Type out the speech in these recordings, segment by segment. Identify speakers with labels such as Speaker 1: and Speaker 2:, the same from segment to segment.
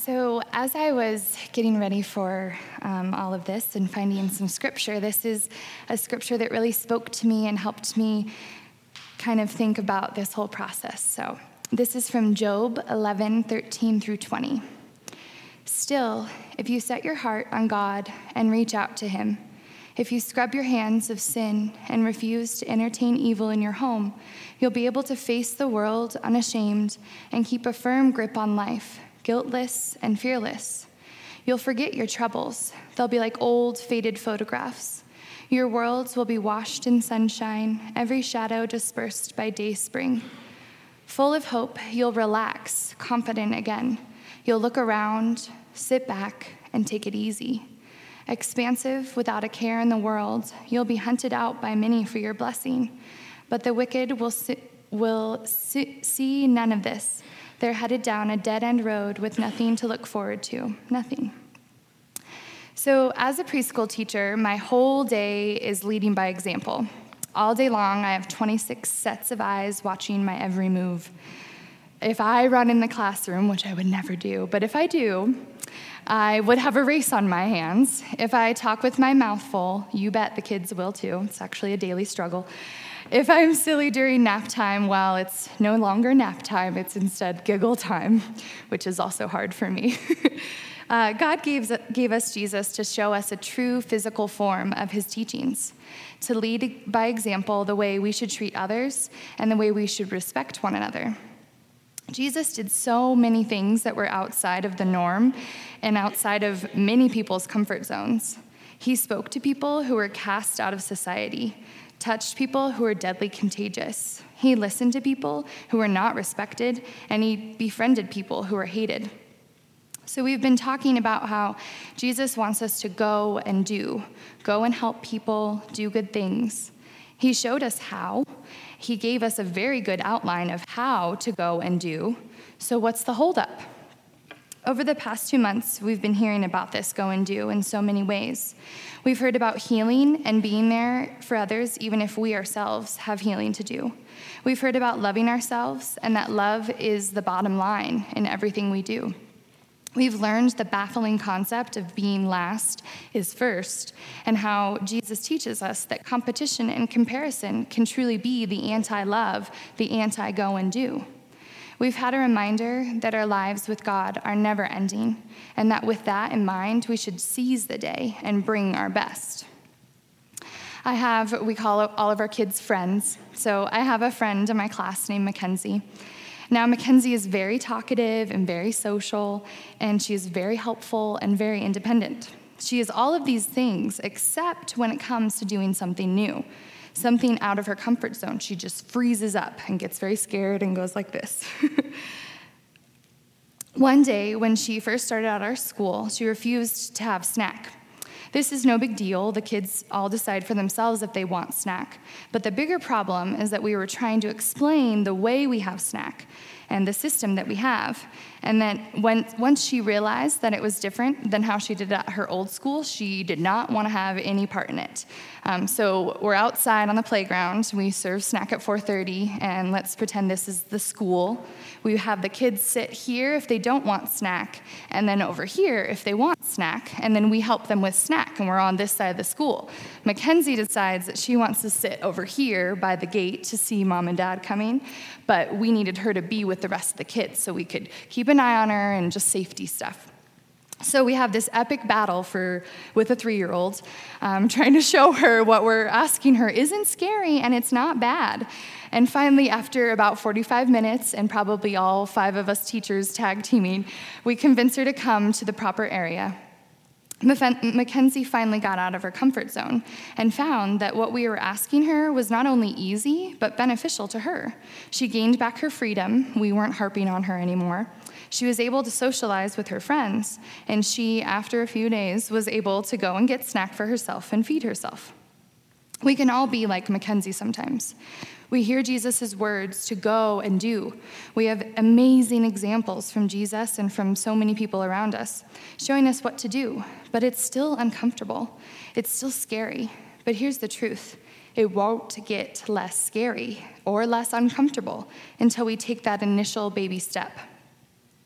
Speaker 1: So as I was getting ready for all of this and finding some scripture, this is a scripture that really spoke to me and helped me kind of think about this whole process. So this is from Job 11:13 through 20. Still, if you set your heart on God and reach out to him, if you scrub your hands of sin and refuse to entertain evil in your home, you'll be able to face the world unashamed and keep a firm grip on life, guiltless and fearless. You'll forget your troubles. They'll be like old, faded photographs. Your worlds will be washed in sunshine, every shadow dispersed by day spring. Full of hope, you'll relax, confident again. You'll look around, sit back, and take it easy. Expansive, without a care in the world, you'll be hunted out by many for your blessing. But the wicked will see none of this. They're headed down a dead-end road with nothing to look forward to, nothing. So as a preschool teacher, my whole day is leading by example. All day long, I have 26 sets of eyes watching my every move. If I run in the classroom, which I would never do, but if I do, I would have a race on my hands. If I talk with my mouth full, you bet the kids will too. It's actually a daily struggle. If I'm silly during nap time, well, it's no longer nap time, it's instead giggle time, which is also hard for me. God gave us Jesus to show us a true physical form of his teachings, to lead by example the way we should treat others and the way we should respect one another. Jesus did so many things that were outside of the norm and outside of many people's comfort zones. He spoke to people who were cast out of society, touched people who were deadly contagious. He listened to people who were not respected, and he befriended people who were hated. So we've been talking about how Jesus wants us to go and help people do good things. He showed us how. He gave us a very good outline of how to go and do. So what's the holdup? Over the past 2 months, we've been hearing about this go and do in so many ways. We've heard about healing and being there for others, even if we ourselves have healing to do. We've heard about loving ourselves and that love is the bottom line in everything we do. We've learned the baffling concept of being last is first, and how Jesus teaches us that competition and comparison can truly be the anti-love, the anti-go and do. We've had a reminder that our lives with God are never ending, and that with that in mind, we should seize the day and bring our best. We call all of our kids friends. So I have a friend in my class named Mackenzie. Now, Mackenzie is very talkative and very social, and she is very helpful and very independent. She is all of these things, except when it comes to doing something new, something out of her comfort zone. She just freezes up and gets very scared and goes like this. One day, when she first started out our school, she refused to have snack. This is no big deal. The kids all decide for themselves if they want snack. But the bigger problem is that we were trying to explain the way we have snack and the system that we have. And then once she realized that it was different than how she did it at her old school, she did not want to have any part in it. So we're outside on the playground. We serve snack at 4:30, and let's pretend this is the school. We have the kids sit here if they don't want snack, and then over here if they want snack, and then we help them with snack, and we're on this side of the school. Mackenzie decides that she wants to sit over here by the gate to see mom and dad coming, but we needed her to be with the rest of the kids so we could keep an eye on her and just safety stuff. So we have this epic battle with a 3-year-old, trying to show her what we're asking her isn't scary and it's not bad. And finally, after about 45 minutes and probably all 5 of us teachers tag teaming, we convince her to come to the proper area. Mackenzie finally got out of her comfort zone and found that what we were asking her was not only easy, but beneficial to her. She gained back her freedom. We weren't harping on her anymore. She was able to socialize with her friends, and she, after a few days, was able to go and get snack for herself and feed herself. We can all be like Mackenzie sometimes. We hear Jesus' words to go and do. We have amazing examples from Jesus and from so many people around us, showing us what to do, but it's still uncomfortable. It's still scary, but here's the truth. It won't get less scary or less uncomfortable until we take that initial baby step.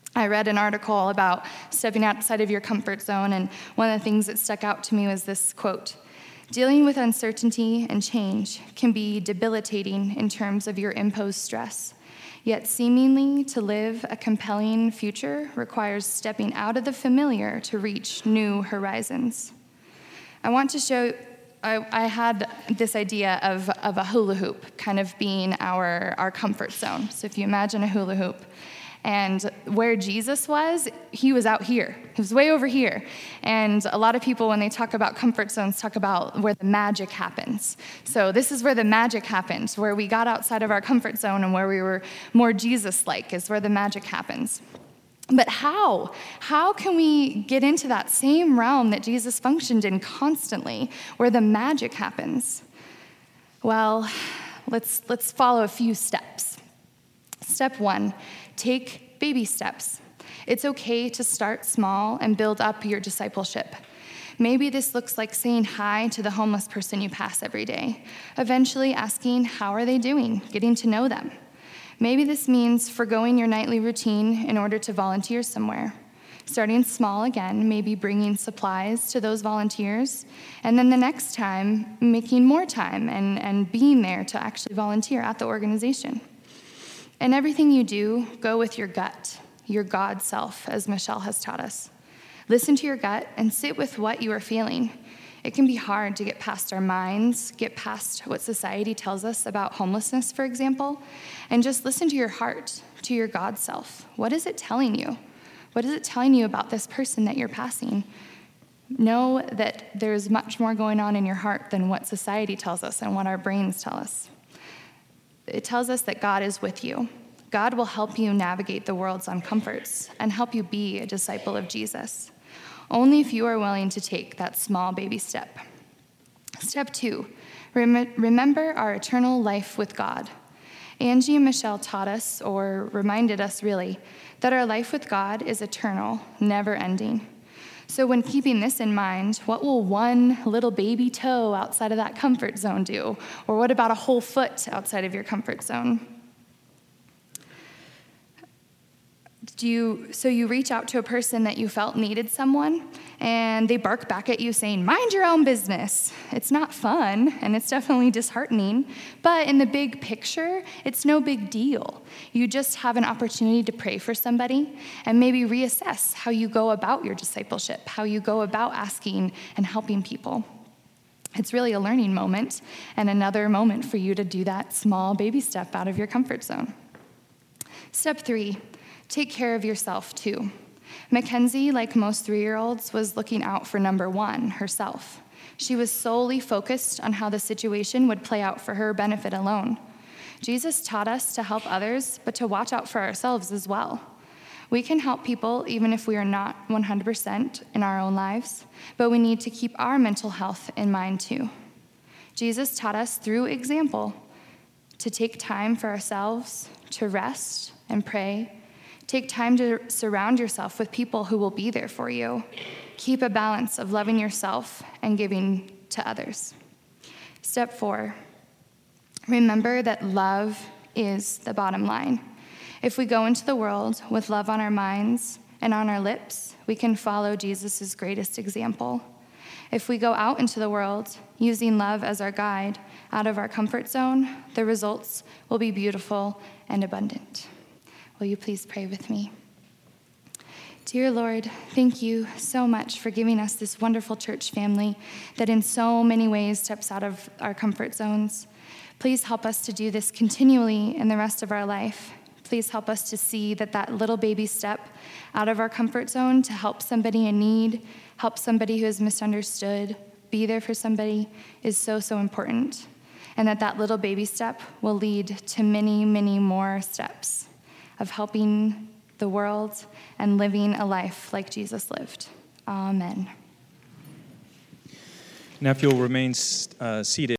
Speaker 1: I read an article about stepping outside of your comfort zone, and one of the things that stuck out to me was this quote: "Dealing with uncertainty and change can be debilitating in terms of your imposed stress. Yet seemingly to live a compelling future requires stepping out of the familiar to reach new horizons." I want to show, I had this idea of a hula hoop kind of being our comfort zone. So if you imagine a hula hoop, and where Jesus was, he was out here. He was way over here. And a lot of people, when they talk about comfort zones, talk about where the magic happens. So this is where the magic happened, where we got outside of our comfort zone and where we were more Jesus-like is where the magic happens. But how? How can we get into that same realm that Jesus functioned in constantly, where the magic happens? Well, let's follow a few steps. Step 1, take baby steps. It's okay to start small and build up your discipleship. Maybe this looks like saying hi to the homeless person you pass every day, eventually asking, how are they doing, getting to know them. Maybe this means forgoing your nightly routine in order to volunteer somewhere. Starting small again, maybe bringing supplies to those volunteers, and then the next time, making more time and being there to actually volunteer at the organization. In everything you do, go with your gut, your God self, as Michelle has taught us. Listen to your gut and sit with what you are feeling. It can be hard to get past our minds, get past what society tells us about homelessness, for example, and just listen to your heart, to your God self. What is it telling you? What is it telling you about this person that you're passing? Know that there's much more going on in your heart than what society tells us and what our brains tell us. It tells us that God is with you. God will help you navigate the world's uncomforts and help you be a disciple of Jesus. Only if you are willing to take that small baby step. Step 2, remember our eternal life with God. Angie and Michelle taught us, or reminded us really, that our life with God is eternal, never ending. So when keeping this in mind, what will one little baby toe outside of that comfort zone do? Or what about a whole foot outside of your comfort zone? So you reach out to a person that you felt needed someone, and they bark back at you saying, mind your own business. It's not fun, and it's definitely disheartening, but in the big picture, it's no big deal. You just have an opportunity to pray for somebody and maybe reassess how you go about your discipleship, how you go about asking and helping people. It's really a learning moment and another moment for you to do that small baby step out of your comfort zone. Step 3, take care of yourself too. Mackenzie, like most 3-year-olds, was looking out for number 1, herself. She was solely focused on how the situation would play out for her benefit alone. Jesus taught us to help others, but to watch out for ourselves as well. We can help people even if we are not 100% in our own lives, but we need to keep our mental health in mind too. Jesus taught us through example to take time for ourselves, to rest and pray. Take time to surround yourself with people who will be there for you. Keep a balance of loving yourself and giving to others. Step 4, remember that love is the bottom line. If we go into the world with love on our minds and on our lips, we can follow Jesus' greatest example. If we go out into the world using love as our guide out of our comfort zone, the results will be beautiful and abundant. Will you please pray with me? Dear Lord, thank you so much for giving us this wonderful church family that in so many ways steps out of our comfort zones. Please help us to do this continually in the rest of our life. Please help us to see that little baby step out of our comfort zone to help somebody in need, help somebody who is misunderstood, be there for somebody is so, so important. And that little baby step will lead to many, many more steps of helping the world and living a life like Jesus lived. Amen.
Speaker 2: Now, if you'll remain seated.